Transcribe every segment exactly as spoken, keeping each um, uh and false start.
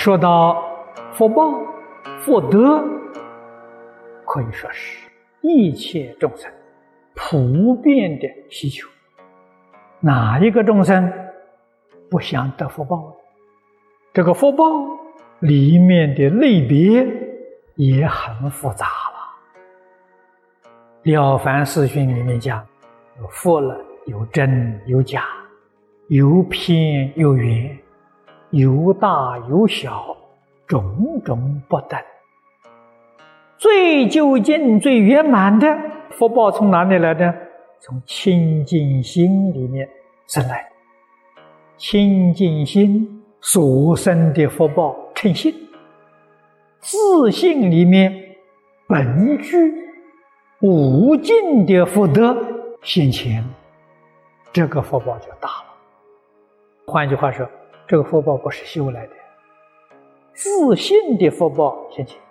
说到福报、福德，可以说是一切众生普遍的需求。哪一个众生不想得福报呢？这个福报里面的类别也很复杂了。《了凡四训》里面讲，有福了，有真有假，有偏有圆，有大有小，种种不等。最究竟最圆满的福报从哪里来的？从清净心里面生来。清净心所生的福报称性，自性里面本具无尽的福德现前，这个福报就大了。换句话说，这个福报不是修来的，自性的福报现前。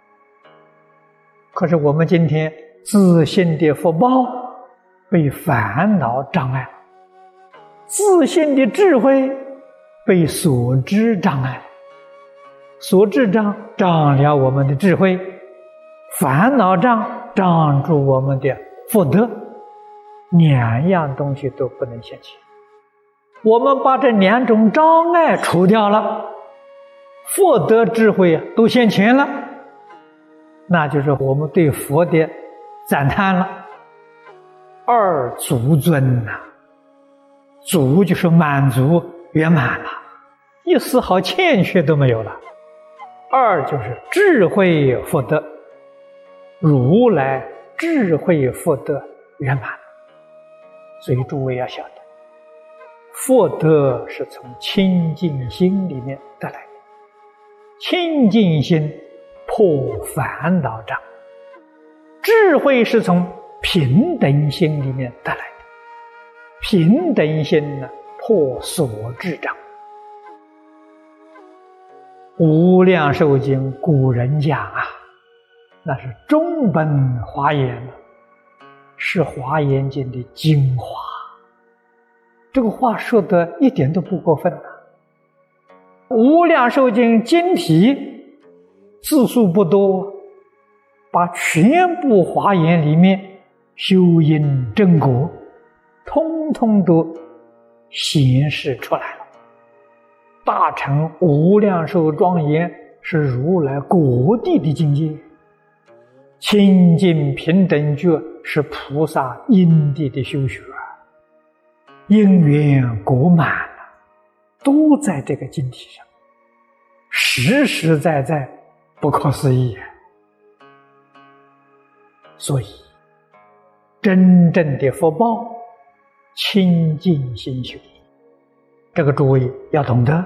可是我们今天自性的福报被烦恼障碍了，自性的智慧被所知障碍了，所知障障了我们的智慧，烦恼障障住我们的福德，两样东西都不能现前。我们把这两种障碍除掉了，福德智慧都现前了，那就是我们对佛的赞叹了。二足尊呐、啊，足就是满足圆满了，一丝毫欠缺都没有了。二就是智慧福德，如来智慧福德圆满。所以诸位要晓得，福德是从清净心里面得来的，清净心破烦恼障，智慧是从平等心里面得来的，平等心呢破所知障。无量寿经古人讲啊，那是中本华严，是华严经的精华。这个话说的一点都不过分啊。无量寿经经题字数不多，把全部华严里面修因正果通通都显示出来了。大乘无量寿庄严是如来果地的境界，清净平等觉是菩萨因地的修学，因缘果满了，都在这个经题上，实实在在不可思议。所以真正的福报清净心修，这个诸位要懂得。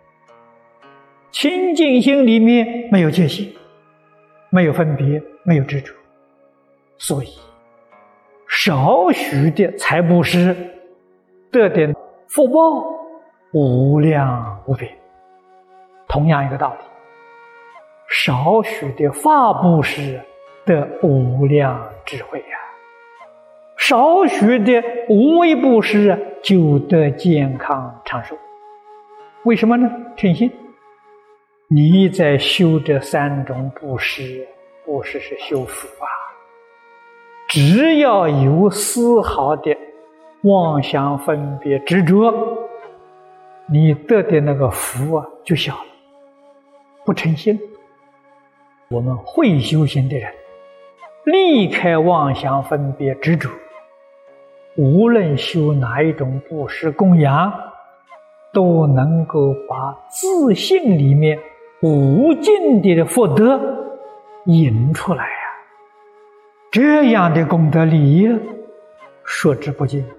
清净心里面没有界限，没有分别，没有执着，所以少许的财布施得点福报无量无边。同样一个道理，少许的法布施得无量智慧啊，少许的无为布施就得健康长寿。为什么呢？称心。你在修这三种布施，布施是修福啊，只要有丝毫的妄想分别执着，你得的那个福啊就小了，不称心。我们会修行的人离开妄想分别执着，无论修哪一种布施供养，都能够把自性里面无尽的福德引出来啊！这样的功德利益说之不尽。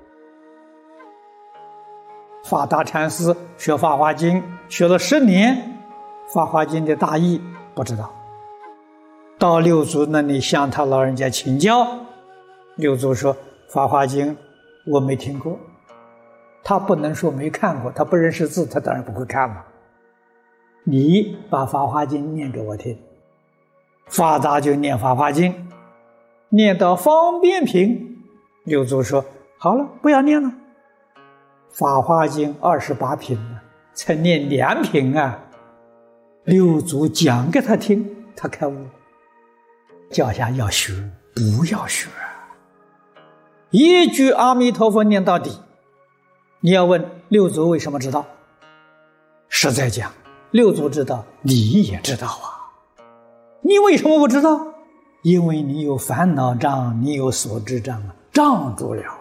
法大禅师学《法华经》学了十年，《法华经》的大意不知道，到六祖那里向他老人家请教，六祖说：“法华经我没听过。”他不能说没看过，他不认识字，他当然不会看嘛。你把《法华经》念给我听。法达就念《法华经》，念到方便品，六祖说：“好了，不要念了。”《法华经》二十八品呢，才念两品啊， 六祖讲给他听，他开悟了。教下要学，不要学，一句阿弥陀佛念到底。你要问六祖为什么知道，实在讲，六祖知道，你也知道啊。你为什么不知道？因为你有烦恼障，你有所知障啊，障住了。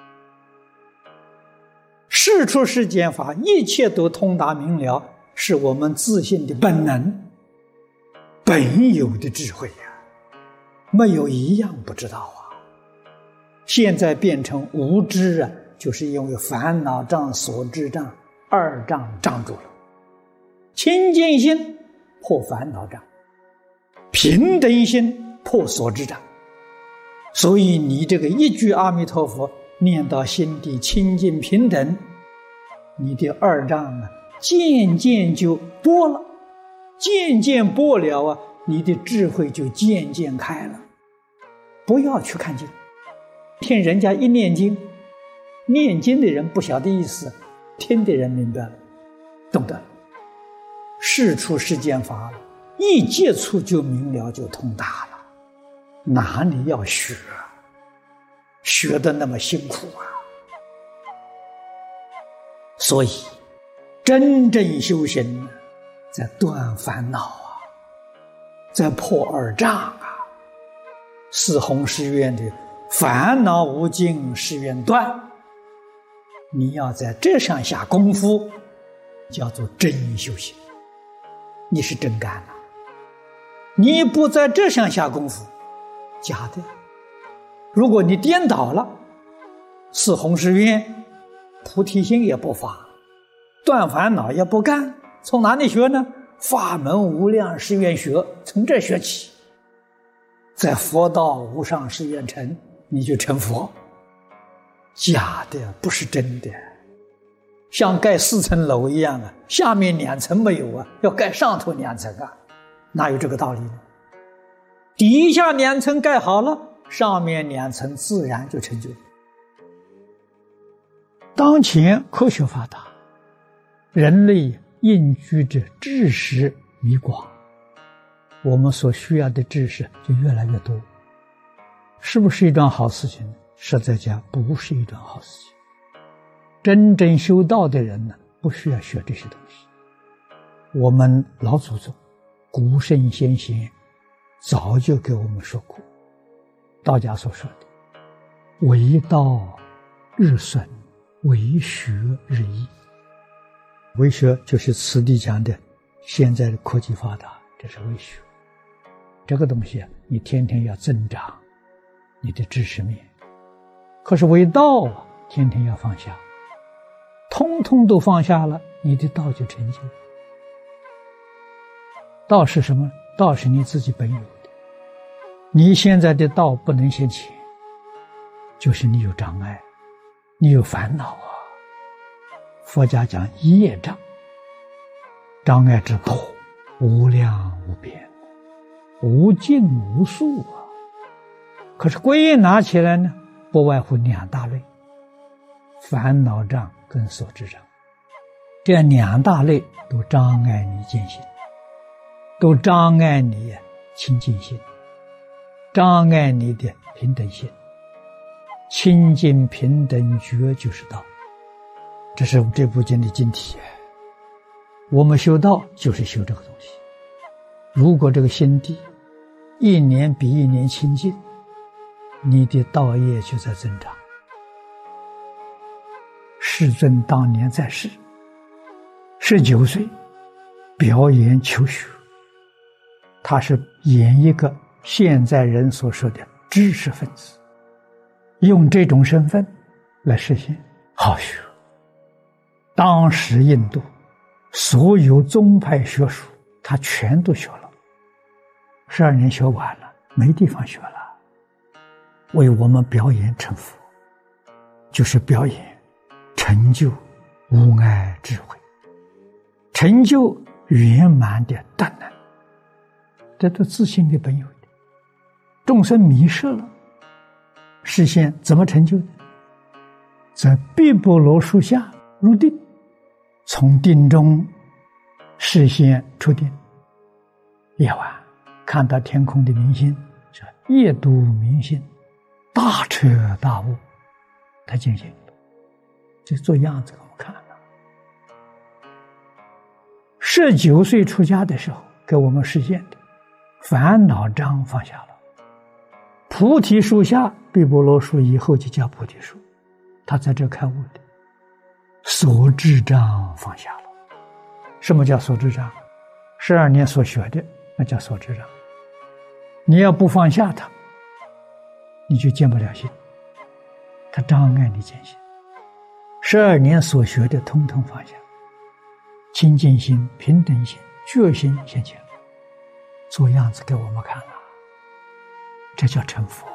世出世间法，一切都通达明了，是我们自信的本能，本有的智慧呀、啊，没有一样不知道啊。现在变成无知啊，就是因为烦恼障、所知障二障障住了。清净心破烦恼障，平等心破所知障。所以你这个一句阿弥陀佛念到心地清净平等，你的二障啊渐渐就拨了，渐渐拨了啊，你的智慧就渐渐开了。不要去看经，听人家一念经，念经的人不晓得意思，听的人明白了，懂得。世出世间法，一接触就明了，就通达了。哪里要学啊？学得那么辛苦啊！所以真正修行在断烦恼啊，在破二障啊。四弘誓愿的烦恼无尽，誓愿断，你要在这上下功夫，叫做真修行。你是真干了，你不在这上下功夫，假的。如果你颠倒了，四弘誓愿，菩提心也不发，断烦恼也不干，从哪里学呢？法门无量誓愿学，从这学起。在佛道无上誓愿成，你就成佛。假的，不是真的。像盖四层楼一样啊，下面两层没有啊，要盖上头两层啊，哪有这个道理呢？底下两层盖好了，上面两层自然就成就。当前科学发达，人类应居着知识弥广，我们所需要的知识就越来越多。是不是一桩好事情？实在讲，不是一桩好事情。真正修道的人呢，不需要学这些东西。我们老祖宗、古圣先贤早就给我们说过，道家所说的为道日损，为学日益。为学就是此地讲的现在的科技发达，这是为学。这个东西啊，你天天要增长你的知识面。可是为道啊，天天要放下，通通都放下了，你的道就成就。道是什么？道是你自己本有的。你现在的道不能现前，就是你有障碍，你有烦恼啊。佛家讲业障，障碍之多，无量无边，无尽无数啊。可是归纳起来呢，不外乎两大类，烦恼障跟所知障。这两大类都障碍你见性，都障碍你清净心，障碍你的平等心。清净平等觉就是道，这是这部经的经题。我们修道就是修这个东西。如果这个心地一年比一年清净，你的道业就在增长。世尊当年在世，十九岁表演求学，他是演一个现在人所说的知识分子，用这种身份来实现好学。当时印度所有宗派学术他全都学了，十二年学完了，没地方学了。为我们表演成佛，就是表演成就无碍智慧，成就圆满的断能，这都自性的本有的。众生迷失了，实现怎么成就的？在毗婆罗树下入定，从定中实现出定， 夜晚看到天空的明星，是夜读明星，大彻大悟，他进行了，就做样子给我们看了。十九岁出家的时候，给我们实现的烦恼障放下了。菩提树下，毗婆罗树以后就叫菩提树，他在这开悟的。所知障放下了。什么叫所知障？十二年所学的，那叫所知障。你要不放下它，你就见不了心，它障碍你见心。十二年所学的，通通放下。清净心、平等心、觉心现前，做样子给我们看了，这叫成佛。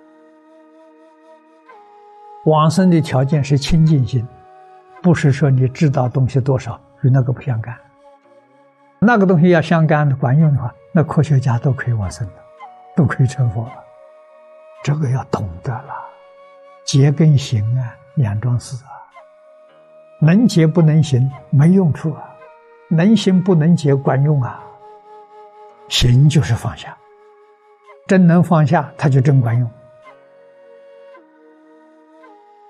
往生的条件是清净心，不是说你知道东西多少与那个不相干。那个东西要相干的管用的话，那科学家都可以往生的，都可以成佛了。这个要懂得了，结跟行啊，两桩事啊。能结不能行没用处啊，能行不能结管用啊。行就是放下，真能放下，它就真管用。